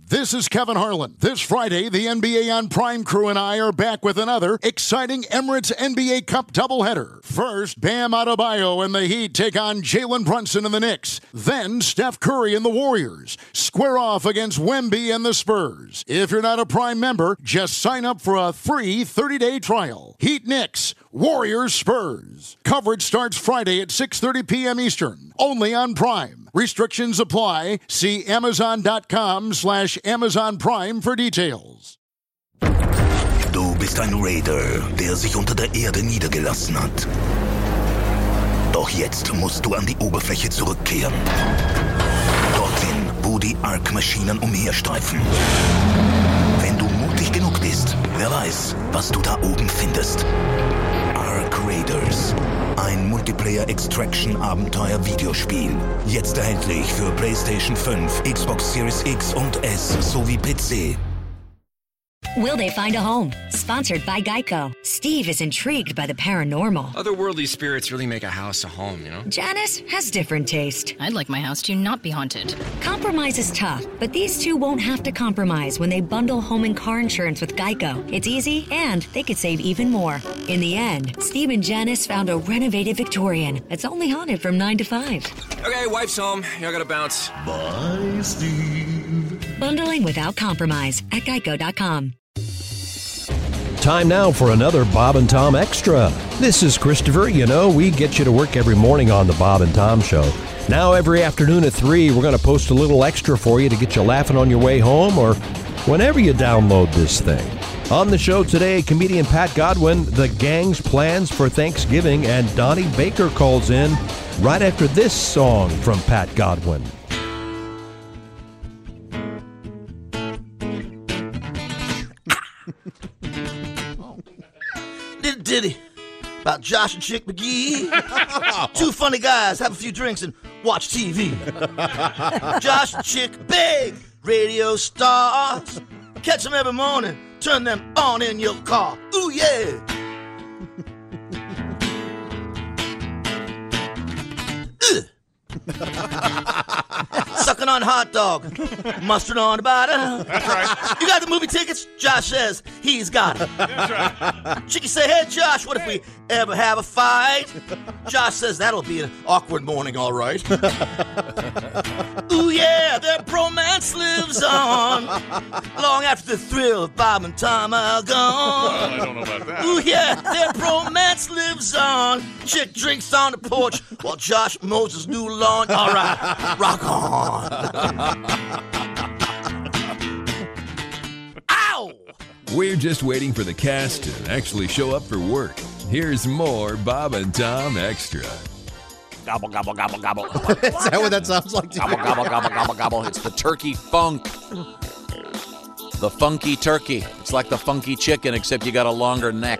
This is Kevin Harlan. This Friday, the NBA on Prime crew and I are back with another exciting Emirates NBA Cup doubleheader. First, Bam Adebayo and the Heat take on Jalen Brunson and the Knicks. Then, Steph Curry and the Warriors square off against Wemby and the Spurs. If you're not a Prime member, just sign up for a free 30-day trial. Heat Knicks, Warriors Spurs. Coverage starts Friday at 6:30 p.m. Eastern, only on Prime. Restrictions apply. See Amazon.com/Amazon Prime for details. Du bist ein Raider, der sich unter der Erde niedergelassen hat. Doch jetzt musst du an die Oberfläche zurückkehren. Dorthin, wo die Ark-Maschinen umherstreifen. Wenn du mutig genug bist, wer weiß, was du da oben findest. Ark Raiders. Ein Multiplayer-Extraction-Abenteuer-Videospiel. Jetzt erhältlich für PlayStation 5, Xbox Series X und S sowie PC. Will they find a home? Sponsored by Geico. Steve is intrigued by the paranormal. Otherworldly spirits really make a house a home, you know? Janice has different taste. I'd like my house to not be haunted. Compromise is tough, but these two won't have to compromise when they bundle home and car insurance with Geico. It's easy, and they could save even more. In the end, Steve and Janice found a renovated Victorian that's only haunted from 9 to 5. Okay, wife's home. I gotta bounce. Bye, Steve. Bundling without compromise at Geico.com. Time now for another Bob and Tom Extra. This is Christopher. You know, we get you to work every morning on the Bob and Tom Show. Now every afternoon at 3, we're going to post a little extra for you to get you laughing on your way home or whenever you download this thing. On the show today, comedian Pat Godwin, the gang's plans for Thanksgiving, and Donnie Baker calls in right after this song from Pat Godwin. Ditty about Josh and Chick McGee. Two funny guys have a few drinks and watch TV. Josh and Chick, big radio stars. Catch them every morning, turn them on in your car. Ooh, yeah. Sucking on hot dog, mustard on the bottom. That's right. You got the movie tickets? Josh says he's got it. That's right. Chicky say, hey, Josh, what if we ever have a fight? Josh says that'll be an awkward morning, all right. Ooh, yeah, their bromance lives on long after the thrill of Bob and Tom are gone. Well, I don't know about that. Ooh, yeah, their bromance lives on. Chick drinks on the porch while Josh mows his new lawn. All right, rock on. Ow! We're just waiting for the cast to actually show up for work. Here's more Bob and Tom Extra. Gobble, gobble, gobble, gobble. Is that what that sounds like to Gobble, you? gobble, gobble, gobble, gobble. It's the turkey funk. The funky turkey. It's like the funky chicken, except you got a longer neck.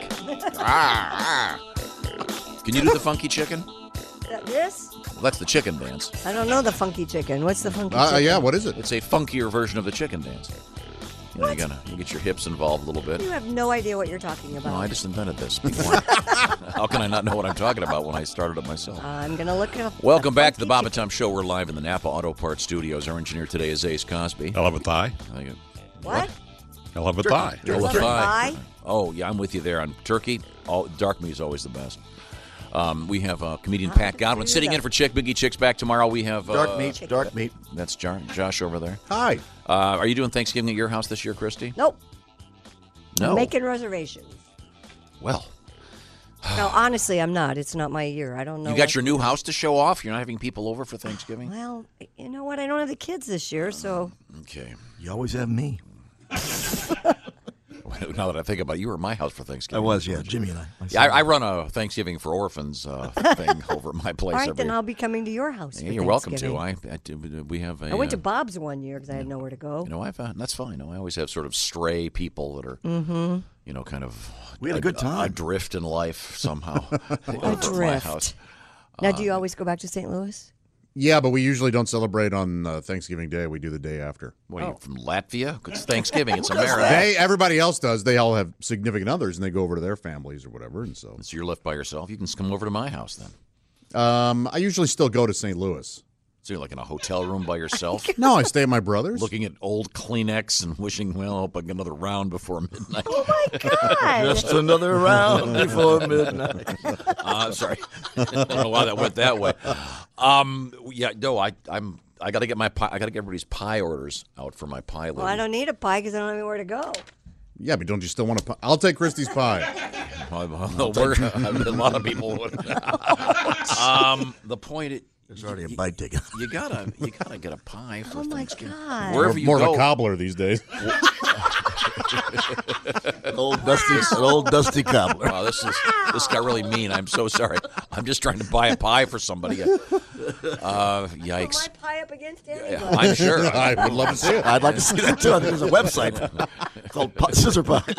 Can you do the funky chicken? This? Well, that's the chicken dance. I don't know the funky chicken. What's the funky chicken? Yeah, what is it? It's a funkier version of the chicken dance. You know, you get your hips involved a little bit. You have no idea what you're talking about. No, I just invented this before. How can I not know what I'm talking about when I started it myself? I'm going to look it up. Welcome back to the Bob and Tom Show. We're live in the Napa Auto Parts Studios. Our engineer today is Ace Cosby. I love a thigh. What? I love a thigh. You love Turkey thigh. thigh? Oh, yeah, I'm with you there on turkey. Dark meat is always the best. We have comedian Pat Godwin sitting in for Chick. Biggie Chick's back tomorrow. We have Dark meat. That's Josh over there. Hi. Are you doing Thanksgiving at your house this year, Christy? Nope. No. I'm making reservations. Well, No, honestly, I'm not. It's not my year. I don't know. you got your new house to show off? You're not having people over for Thanksgiving? Well, you know what? I don't have the kids this year, so. Okay. You always have me. Now that I think about it, you were at my house for Thanksgiving. I was, yeah. Jimmy and I. Yeah, I run a Thanksgiving for Orphans thing over at my place. All right, every then I'll be coming to your house. Yeah, for you're welcome to. Thanksgiving. We have a. I went to Bob's one year because I had nowhere to go. You know, that's fine. I always have sort of stray people that are, you know, kind of. We had a good time. Adrift in life somehow. Adrift. My house. Now, do you always go back to St. Louis? Yeah, but we usually don't celebrate on Thanksgiving Day. We do the day after. What are you from Latvia? It's Thanksgiving. It's America. Everybody else does. They all have significant others, and they go over to their families or whatever. And so you're left by yourself. You can come over to my house then. I usually still go to St. Louis. So you're like in a hotel room by yourself? No, I stay at my brother's. Looking at old Kleenex and wishing, well, I hope I get another round before midnight. Oh, my God. Just another round before midnight. Sorry. I don't know why that went that way. Yeah, no, I got to get my pie. I got to get everybody's pie orders out for my pie lady. Well, I don't need a pie because I don't have anywhere to go. Yeah, but don't you still want a pie? I'll take Christy's pie. A lot of people would. The point. There's already a bite taken. You gotta get a pie for Thanksgiving. God. Wherever you more go. of a cobbler these days. An old dusty cobbler. Wow, this got really mean. I'm so sorry. I'm just trying to buy a pie for somebody. Yikes. Put my pie up against anybody. Yeah, I'm sure. I would love to see it. I'd like to see that too. I think there's a website called Scissor Pies.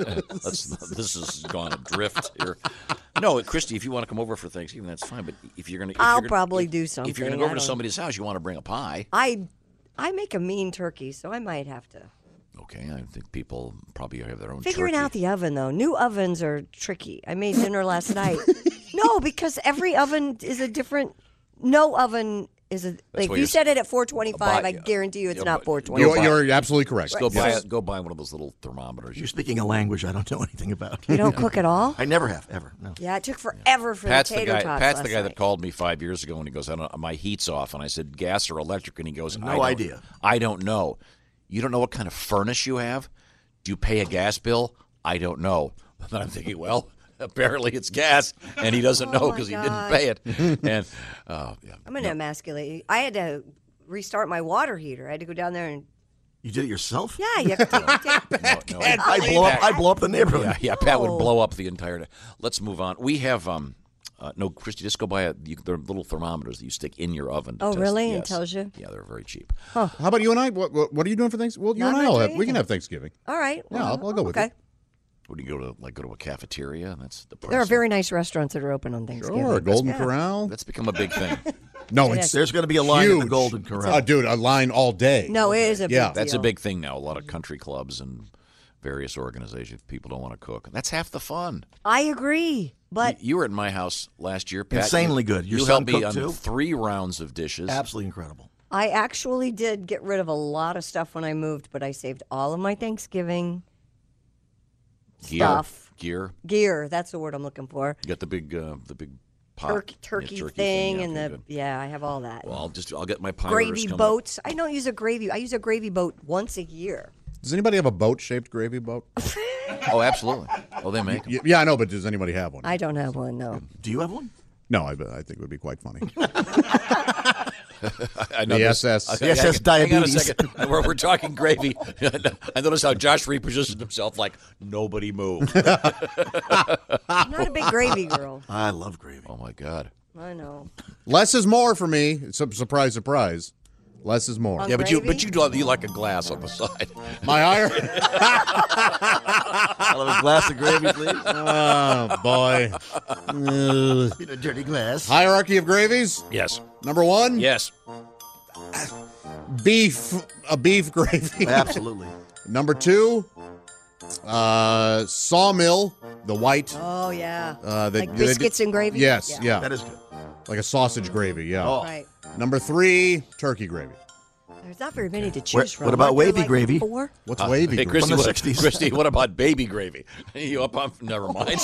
This has gone adrift here. No, Christy, if you want to come over for Thanksgiving, that's fine. But if you're going to, I'll probably do something. If you're going to go over to somebody's house, you want to bring a pie. I make a mean turkey, so I might have to. Okay, I think people probably have their own Figuring turkey. out the oven, though. New ovens are tricky. I made dinner last night. No, because every oven is a different. No oven is a. Like, if you set it at 425, I guarantee you it's not 425. You're absolutely correct. Go buy one of those little thermometers. You're speaking a language I don't know anything about. You don't cook at all? I never have, ever. No. Yeah, it took forever for Pat's the tater tots Pat's the guy last that night. called me 5 years ago, and he goes, my heat's off. And I said, gas or electric? And he goes, No idea. I don't know. You don't know what kind of furnace you have? Do you pay a gas bill? I don't know. And I'm thinking, well, apparently it's gas, and he doesn't know because he didn't pay it. And yeah. I'm going to emasculate you. I had to restart my water heater. I had to go down there and. You did it yourself? Yeah, you have to take. I'd blow up the neighborhood. Yeah, Pat would blow up the entire day. Let's move on. We have no, Christy, just go buy they're little thermometers that you stick in your oven. To Oh, test. really? Yes. It tells you? Yeah, they're very cheap. How about you and I? What are you doing for Thanksgiving? Well, you and I all have. We can have Thanksgiving. All right. Yeah, I'll go with you. Would you go to a cafeteria? That's the There are very nice restaurants that are open on Thanksgiving. Sure, Golden Corral. That's become a big thing. No, there's going to be a line huge. at the Golden Corral. Dude, a line all day. No, it is a big deal. That's a big thing now. A lot of country clubs and various organizations, people don't want to cook. That's half the fun. I agree, but You were at my house last year, Pat. Insanely good. Your You son helped me cooked on too? 3 rounds of dishes. Absolutely incredible. I actually did get rid of a lot of stuff when I moved, but I saved all of my Thanksgiving stuff. Gear, that's the word I'm looking for. You got the big pot. Turkey Yeah, thing yeah, and okay, good. I have all that. Well, I'll get my pie gravy orders coming boats. I don't use a gravy. I use a gravy boat once a year. Does anybody have a boat-shaped gravy boat? Oh, absolutely. Oh, they make them. Yeah, I know, but does anybody have one? I don't have one, no. Do you have one? No, I think it would be quite funny. I know the this. SS. The SS Diabetes. Hang on a second. We're talking gravy. I notice how Josh repositioned himself like nobody moved. I'm not a big gravy girl. I love gravy. Oh, my God. I know. Less is more for me. Surprise, surprise. Less is more. On Yeah, gravy? but you like a glass on the side. My higher. I'll have a glass of gravy, please. Oh, boy. In a dirty glass. Hierarchy of gravies. Yes. Number 1. Yes. Beef gravy. Absolutely. Number 2. Sawmill, the white. Oh, yeah. Like biscuits and gravy? Yes, yeah. That is good. Like a sausage gravy, yeah. Oh. Right. Number 3, turkey gravy. There's not very many to choose from. What about Aren't there, wavy like, gravy? 4? What's wavy Hey, gravy? Christy, From the 60s. Christy, what about baby gravy? You up on? Never mind.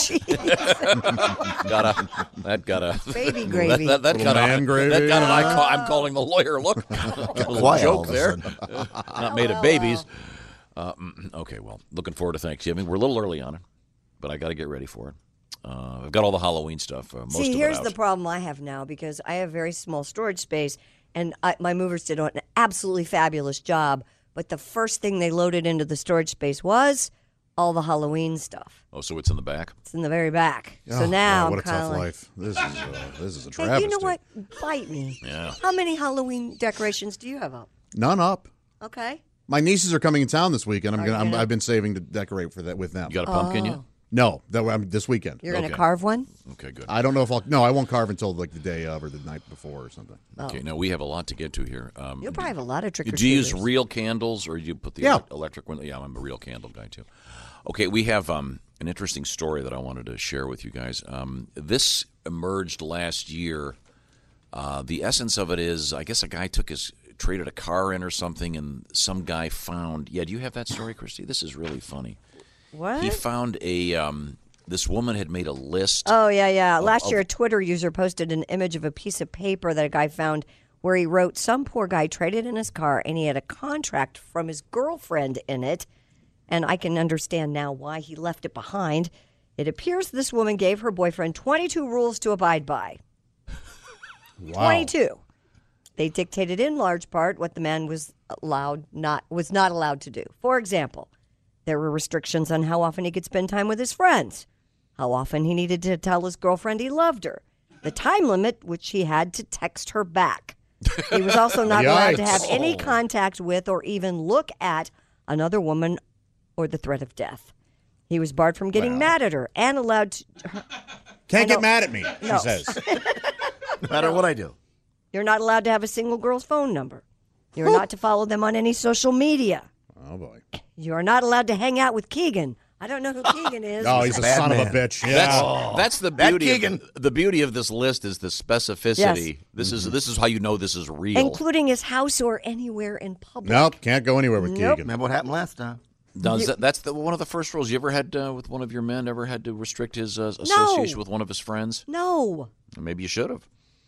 That got a Baby gravy. That Little got man a gravy. That got an I'm calling the lawyer. Look, a little Quiet all joke of a there. sudden. Not made of babies. Okay, well, looking forward to Thanksgiving. We're a little early on it, but I got to get ready for it. I've got all the Halloween stuff. Most See, of here's it out. the problem I have now because I have very small storage space, and my movers did an absolutely fabulous job. But the first thing they loaded into the storage space was all the Halloween stuff. Oh, so it's in the back? It's in the very back. Oh, So now God, what I'm a kind tough of like, life. This is a hey, travesty. you know what? Bite me. Yeah. How many Halloween decorations do you have up? None up. Okay. My nieces are coming in town this weekend. Are you gonna- I've been saving to decorate for that with them. You got a pumpkin yet? No, this weekend. You're going to Okay. carve one? Okay, good. I don't know if I'll. No, I won't carve until like the day of or the night before or something. Okay, now we have a lot to get to here. You'll probably have a lot of trick or Do you use treaters. real candles or do you put the Yeah. electric one? Yeah, I'm a real candle guy too. Okay, we have an interesting story that I wanted to share with you guys. This emerged last year The essence of it is, I guess a guy traded a car in or something, and some guy found. Yeah, do you have that story, Christy? This is really funny. What? He found this woman had made a list. Oh, yeah. Last year, a Twitter user posted an image of a piece of paper that a guy found where he wrote, some poor guy traded in his car, and he had a contract from his girlfriend in it. And I can understand now why he left it behind. It appears this woman gave her boyfriend 22 rules to abide by. Wow. 22. They dictated in large part what the man was not allowed to do. For example, there were restrictions on how often he could spend time with his friends, how often he needed to tell his girlfriend he loved her, the time limit which he had to text her back. He was also not allowed to have any contact with or even look at another woman or the threat of death. He was barred from getting mad at her and allowed to... Can't get mad at me, she says. No matter what I do. You're not allowed to have a single girl's phone number. You're not to follow them on any social media. Oh, boy. You are not allowed to hang out with Keegan. I don't know who Keegan is. Oh, he's a son of a bitch. Yeah. That's the beauty. The beauty of this list is the specificity. Yes. This is how you know this is real, including his house or anywhere in public. Nope, can't go anywhere with Keegan. Remember what happened last time? That's one of the first rules you ever had with one of your men. Ever had to restrict his association with one of his friends? No. Maybe you should have.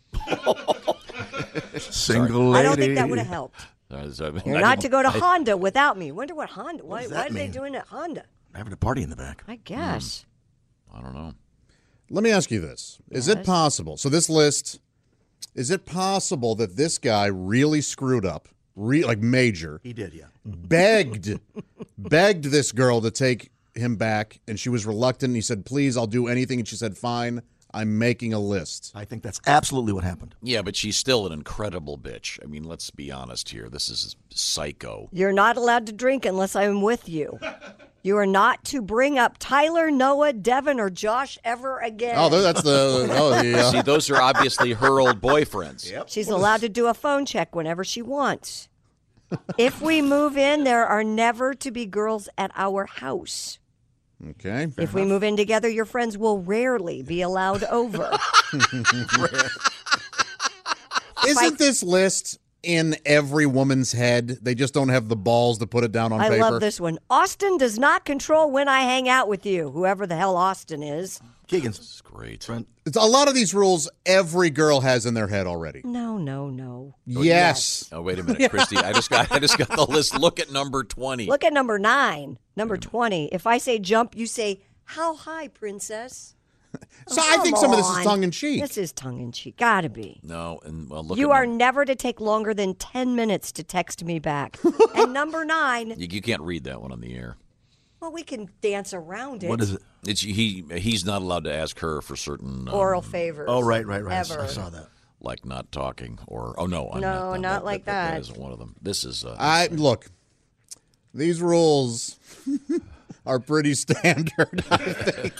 Single lady. I don't think that would have helped. You're not to go to Honda without me. Wonder what Honda. Why are they doing at Honda? Having a party in the back. I guess. I don't know. Let me ask you this. Is it possible? So this list, is it possible that this guy really screwed up? Like major. He did, yeah. Begged this girl to take him back, and she was reluctant. And he said, please, I'll do anything. And she said, fine, I'm making a list. I think that's absolutely what happened. Yeah, but she's still an incredible bitch. I mean, let's be honest here. This is psycho. You're not allowed to drink unless I'm with you. You are not to bring up Tyler, Noah, Devin, or Josh ever again. Oh, that's the... See, those are obviously her old boyfriends. Yep. She's allowed to do a phone check whenever she wants. If we move in, there are never to be girls at our house. Okay. If we move in together, your friends will rarely be allowed over. Isn't this list in every woman's head? They just don't have the balls to put it down on paper. I love this one. Austin does not control when I hang out with you, whoever the hell Austin is. Keegan's great. It's a lot of these rules every girl has in their head already. No. Yes. Oh, wait a minute, Christy. I just got the list. Look at number 20. Look at number 9. Number 20. If I say jump, you say, how high, princess? So I think some of this is tongue-in-cheek. This is tongue-in-cheek. Gotta be. No, and well, look. You are never to take longer than 10 minutes to text me back. And number 9. You can't read that one on the air. Well, we can dance around it. What is it? He's not allowed to ask her for certain oral favors. Oh, right. Ever. I saw that. Like not talking, or no, not like that. That isn't one of them. This is. Look. These rules are pretty standard, I think.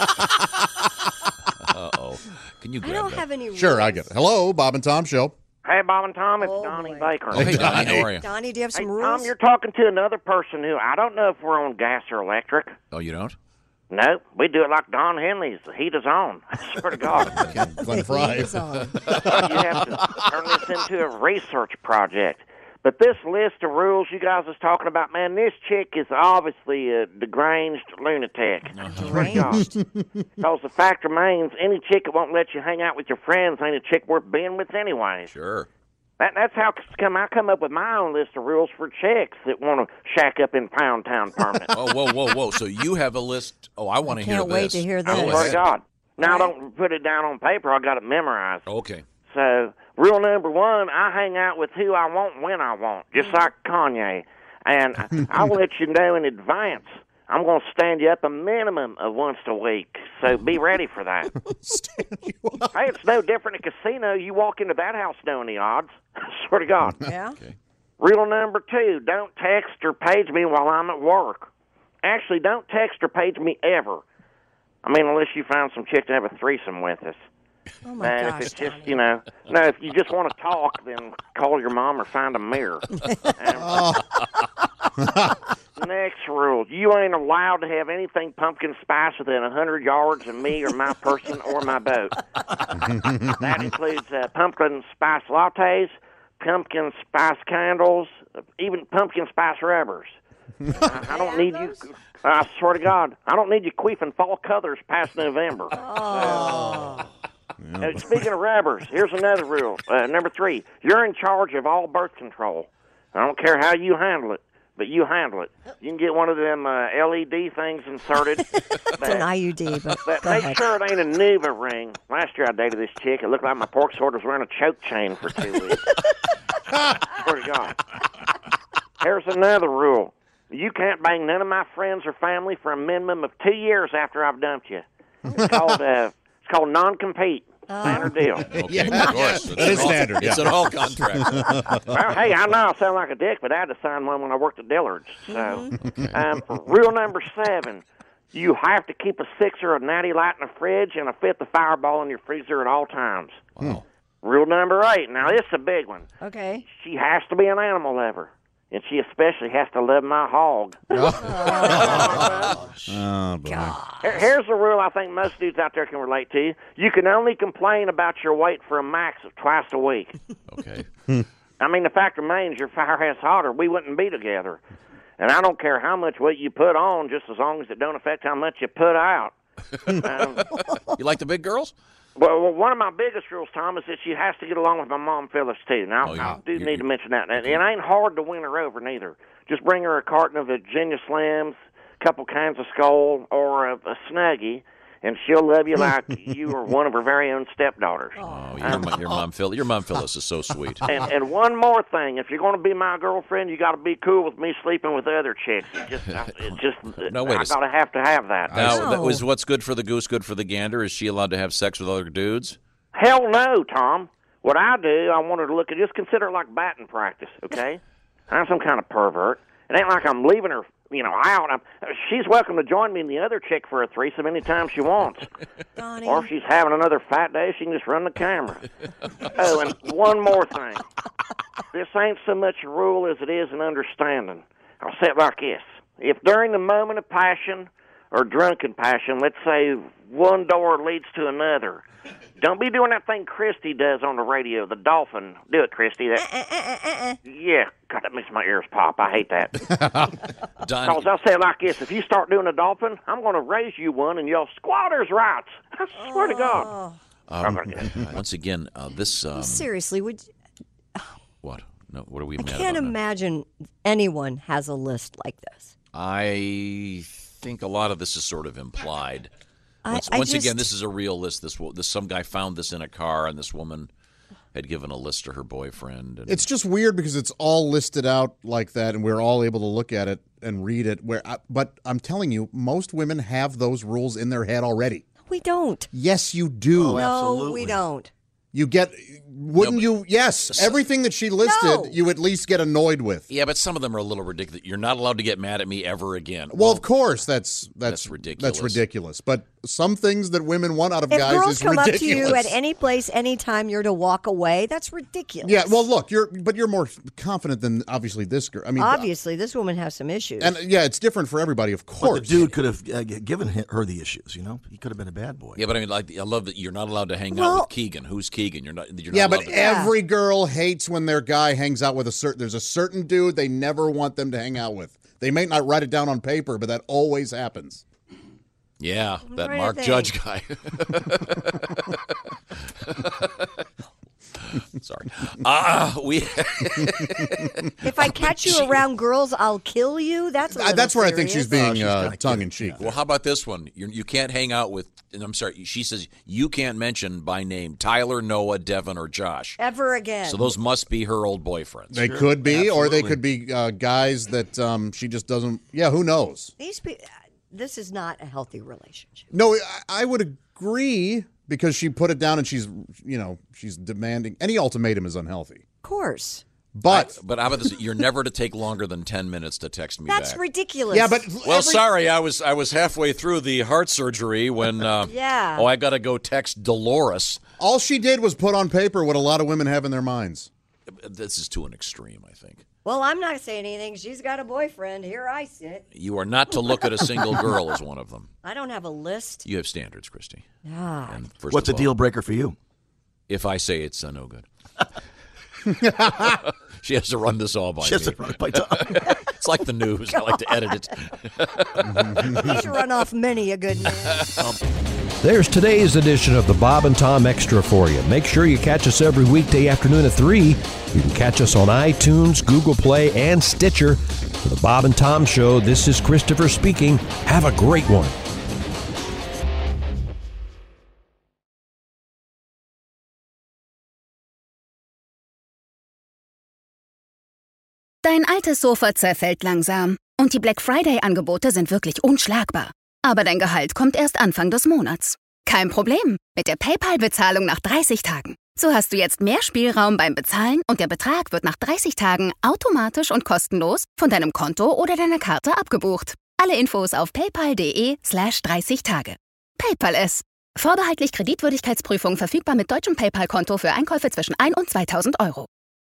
Uh-oh. Can you grab I don't that? have any rules. Sure, I get it. Hello, Bob and Tom Show. Hey, Bob and Tom, it's Donnie Baker. Oh, hey, Donnie, how are you? Donnie, do you have some Hey, rules? Tom, you're talking to another person who, I don't know if we're on gas or electric. Oh, you don't? No, we do it like Don Henley's. The heat is on. I swear to God. Glenn Fry. You have to turn this into a research project. But this list of rules you guys was talking about, man, this chick is obviously a deranged lunatic. Deranged? Because the fact remains, any chick that won't let you hang out with your friends ain't a chick worth being with anyway. Sure. That's how I come up with my own list of rules for chicks that want to shack up in Pound Town permanent. Oh, whoa. So you have a list. Oh, I want to hear this. Can't wait to hear this. I swear to God. Now, don't put it down on paper. I got it memorized. Okay. So, rule number 1, I hang out with who I want when I want, just like Kanye. And I'll let you know in advance. I'm going to stand you up a minimum of once a week, so be ready for that. Hey, it's no different in a casino. You walk into that house knowing the odds. I swear to God. Yeah? Okay. Rule number 2, don't text or page me while I'm at work. Actually, don't text or page me ever. I mean, unless you find some chick to have a threesome with us. Oh, my gosh, if it's just, if you just want to talk, then call your mom or find a mirror. Next rule. You ain't allowed to have anything pumpkin spice within 100 yards of me or my person or my boat. That includes pumpkin spice lattes, pumpkin spice candles, even pumpkin spice rubbers. I don't need you. I swear to God, I don't need you queefing fall colors past November. Speaking of rubbers, here's another rule. Number 3, you're in charge of all birth control. I don't care how you handle it, but you handle it. You can get one of them LED things inserted. It's an IUD, but make sure it ain't a Nuva ring. Last year I dated this chick. It looked like my pork sword was wearing a choke chain for 2 weeks. Swear to God. Here's another rule. You can't bang none of my friends or family for a minimum of 2 years after I've dumped you. It's called non-compete. Standard deal. Okay, of course. It is standard. It's an all contract. Well, hey, I know I sound like a dick, but I had to sign one when I worked at Dillard's. So, for rule number 7, you have to keep a 6er of Natty Light in the fridge and a 5th of Fireball in your freezer at all times. Wow. Rule number 8. Now, this is a big one. Okay. She has to be an animal lover. And she especially has to love my hog. Oh, boy. Here's a rule I think most dudes out there can relate to. You can only complain about your weight for a max of twice a week. Okay. I mean, the fact remains, your fire has hotter. We wouldn't be together. And I don't care how much weight you put on, just as long as it don't affect how much you put out. You like the big girls? Well, one of my biggest rules, Tom, is that she has to get along with my mom, Phyllis, too. Now, I do need to mention that. And it ain't hard to win her over, neither. Just bring her a carton of Virginia Slims, a couple cans of Skoal, or a Snuggie, and she'll love you like you are one of her very own stepdaughters. Oh, your mom Phyllis is so sweet. And one more thing, if you're going to be my girlfriend, you got to be cool with me sleeping with other chicks. No, wait I gotta have to have that. Now, is what's good for the goose good for the gander? Is she allowed to have sex with other dudes? Hell no, Tom. What I do, I want her to look at, just consider it like batting practice, okay? I'm some kind of pervert. It ain't like I'm leaving her, out. She's welcome to join me and the other chick for a threesome anytime she wants. Donnie. Or if she's having another fat day, she can just run the camera. Oh, and one more thing. This ain't so much a rule as it is an understanding. I'll say it like this. If during the moment of passion or drunken passion, let's say one door leads to another, don't be doing that thing Christy does on the radio, the dolphin. Do it, Christy. Yeah. God, that makes my ears pop. I hate that. Because I'll say it like this. If you start doing a dolphin, I'm going to raise you one and yell, squatters' rights. I swear to God. Once again, this... Seriously, would... What? No, what are we I mad can't about imagine anyone has a list like this. I think a lot of this is sort of implied. Once again, this is a real list. Some guy found this in a car, and this woman had given a list to her boyfriend. And it's just weird because it's all listed out like that, and we're all able to look at it and read it. But I'm telling you, most women have those rules in their head already. We don't. Yes, you do. Oh, no, we don't. You get, wouldn't you? Yes, everything that she listed, you at least get annoyed with. Yeah, but some of them are a little ridiculous. You're not allowed to get mad at me ever again. Well, of course, that's ridiculous. That's ridiculous. But some things that women want out of guys is ridiculous. If girls come up to you at any place, anytime, you're to walk away. That's ridiculous. Yeah. Well, look, you're more confident than obviously this girl. I mean, obviously, this woman has some issues. And yeah, it's different for everybody, of course. But the dude could have given her the issues. He could have been a bad boy. Yeah, but I mean, I love that you're not allowed to hang out with Keegan. Who's Keegan? You're not. Yeah, but every girl hates when their guy hangs out with there's a certain dude they never want them to hang out with. They may not write it down on paper, but that always happens. Yeah, that Mark Judge guy. Sorry. If I catch you around girls, I'll kill you. That's where I think she's being tongue in cheek. Well, how about this one? You can't hang out with. And I'm sorry. She says you can't mention by name Tyler, Noah, Devin, or Josh ever again. So those must be her old boyfriends. They could be, or they could be guys that she just doesn't. Yeah, who knows? This is not a healthy relationship. No, I would agree. Because she put it down and she's demanding. Any ultimatum is unhealthy. Of course. But how about this? You're never to take longer than 10 minutes to text me back. That's ridiculous. Yeah, but sorry, I was halfway through the heart surgery when I got to go text Dolores. All she did was put on paper what a lot of women have in their minds. This is to an extreme, I think. Well, I'm not saying anything. She's got a boyfriend. Here I sit. You are not to look at a single girl as one of them. I don't have a list. You have standards, Christy. Ah. And what's a deal breaker for you? If I say it's no good. She has to run this all by me. She has to run it by Tom. It's like the news. I like to edit it. You should run off many a good man. There's today's edition of the Bob and Tom Extra for you. Make sure you catch us every weekday afternoon at 3. You can catch us on iTunes, Google Play, and Stitcher. For the Bob and Tom Show, this is Christopher speaking. Have a great one. Dein altes Sofa zerfällt langsam und die Black Friday-Angebote sind wirklich unschlagbar. Aber dein Gehalt kommt erst Anfang des Monats. Kein Problem, mit der PayPal-Bezahlung nach 30 Tagen. So hast du jetzt mehr Spielraum beim Bezahlen und der Betrag wird nach 30 Tagen automatisch und kostenlos von deinem Konto oder deiner Karte abgebucht. Alle Infos auf paypal.de/30tage. PayPal es. Vorbehaltlich Kreditwürdigkeitsprüfung verfügbar mit deutschem PayPal-Konto für Einkäufe zwischen 1 und 2.000 Euro.